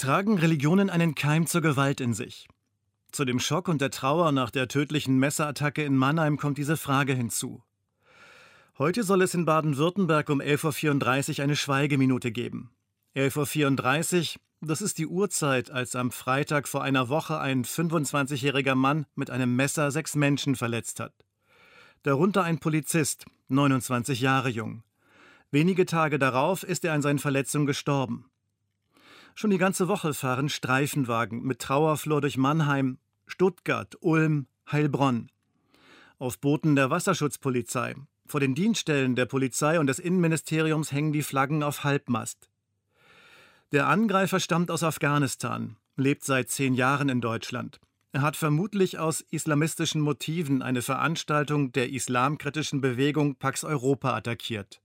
Tragen Religionen einen Keim zur Gewalt in sich? Zu dem Schock und der Trauer nach der tödlichen Messerattacke in Mannheim kommt diese Frage hinzu. Heute soll es in Baden-Württemberg um 11:34 Uhr eine Schweigeminute geben. 11:34 Uhr, das ist die Uhrzeit, als am Freitag vor einer Woche ein 25-jähriger Mann mit einem Messer 6 Menschen verletzt hat. Darunter ein Polizist, 29 Jahre jung. Wenige Tage darauf ist er an seinen Verletzungen gestorben. Schon die ganze Woche fahren Streifenwagen mit Trauerflor durch Mannheim, Stuttgart, Ulm, Heilbronn. Auf Booten der Wasserschutzpolizei, vor den Dienststellen der Polizei und des Innenministeriums hängen die Flaggen auf Halbmast. Der Angreifer stammt aus Afghanistan, lebt seit 10 Jahren in Deutschland. Er hat vermutlich aus islamistischen Motiven eine Veranstaltung der islamkritischen Bewegung Pax Europa attackiert.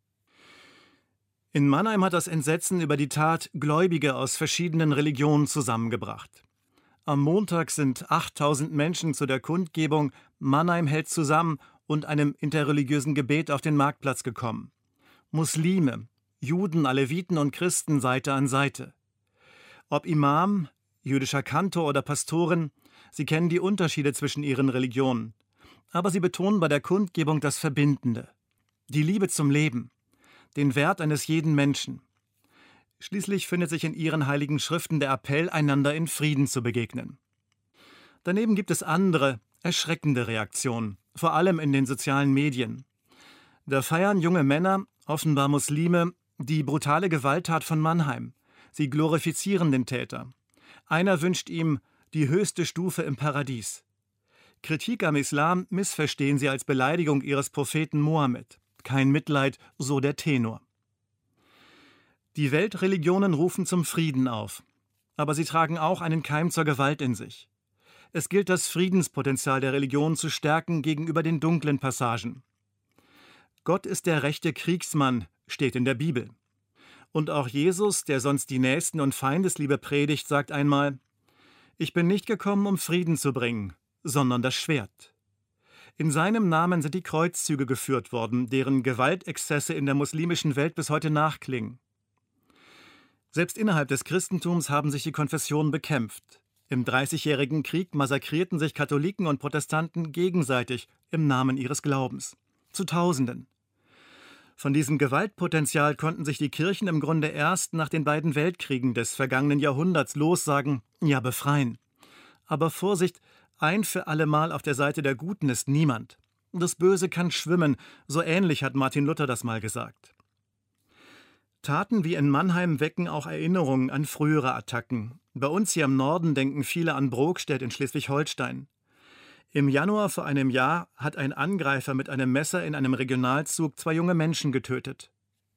In Mannheim hat das Entsetzen über die Tat Gläubige aus verschiedenen Religionen zusammengebracht. Am Montag sind 8000 Menschen zu der Kundgebung „Mannheim hält zusammen" und einem interreligiösen Gebet auf den Marktplatz gekommen. Muslime, Juden, Aleviten und Christen Seite an Seite. Ob Imam, jüdischer Kantor oder Pastorin, sie kennen die Unterschiede zwischen ihren Religionen. Aber sie betonen bei der Kundgebung das Verbindende, die Liebe zum Leben, den Wert eines jeden Menschen. Schließlich findet sich in ihren heiligen Schriften der Appell, einander in Frieden zu begegnen. Daneben gibt es andere, erschreckende Reaktionen, vor allem in den sozialen Medien. Da feiern junge Männer, offenbar Muslime, die brutale Gewalttat von Mannheim. Sie glorifizieren den Täter. Einer wünscht ihm die höchste Stufe im Paradies. Kritik am Islam missverstehen sie als Beleidigung ihres Propheten Mohammed. Kein Mitleid, so der Tenor. Die Weltreligionen rufen zum Frieden auf. Aber sie tragen auch einen Keim zur Gewalt in sich. Es gilt, das Friedenspotenzial der Religion zu stärken gegenüber den dunklen Passagen. Gott ist der rechte Kriegsmann, steht in der Bibel. Und auch Jesus, der sonst die Nächsten- und Feindesliebe predigt, sagt einmal: „Ich bin nicht gekommen, um Frieden zu bringen, sondern das Schwert." In seinem Namen sind die Kreuzzüge geführt worden, deren Gewaltexzesse in der muslimischen Welt bis heute nachklingen. Selbst innerhalb des Christentums haben sich die Konfessionen bekämpft. Im Dreißigjährigen Krieg massakrierten sich Katholiken und Protestanten gegenseitig im Namen ihres Glaubens. Zu Tausenden. Von diesem Gewaltpotenzial konnten sich die Kirchen im Grunde erst nach den beiden Weltkriegen des vergangenen Jahrhunderts lossagen, ja befreien. Aber Vorsicht, ein für allemal auf der Seite der Guten ist niemand. Das Böse kann schwimmen, so ähnlich hat Martin Luther das mal gesagt. Taten wie in Mannheim wecken auch Erinnerungen an frühere Attacken. Bei uns hier im Norden denken viele an Brokstedt in Schleswig-Holstein. Im Januar vor einem Jahr hat ein Angreifer mit einem Messer in einem Regionalzug 2 junge Menschen getötet.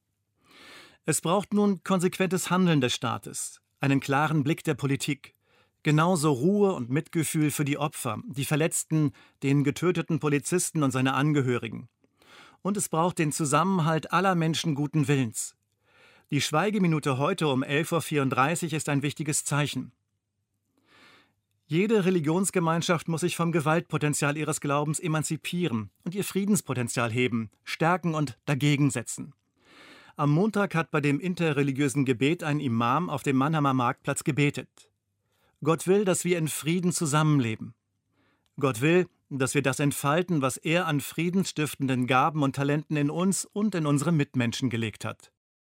Es braucht nun konsequentes Handeln des Staates, einen klaren Blick der Politik. Genauso Ruhe und Mitgefühl für die Opfer, die Verletzten, den getöteten Polizisten und seine Angehörigen. Und es braucht den Zusammenhalt aller Menschen guten Willens. Die Schweigeminute heute um 11:34 Uhr ist ein wichtiges Zeichen. Jede Religionsgemeinschaft muss sich vom Gewaltpotenzial ihres Glaubens emanzipieren und ihr Friedenspotenzial heben, stärken und dagegen setzen. Am Montag hat bei dem interreligiösen Gebet ein Imam auf dem Mannheimer Marktplatz gebetet. Gott will, dass wir in Frieden zusammenleben. Gott will, dass wir das entfalten, was er an friedensstiftenden Gaben und Talenten in uns und in unsere Mitmenschen gelegt hat.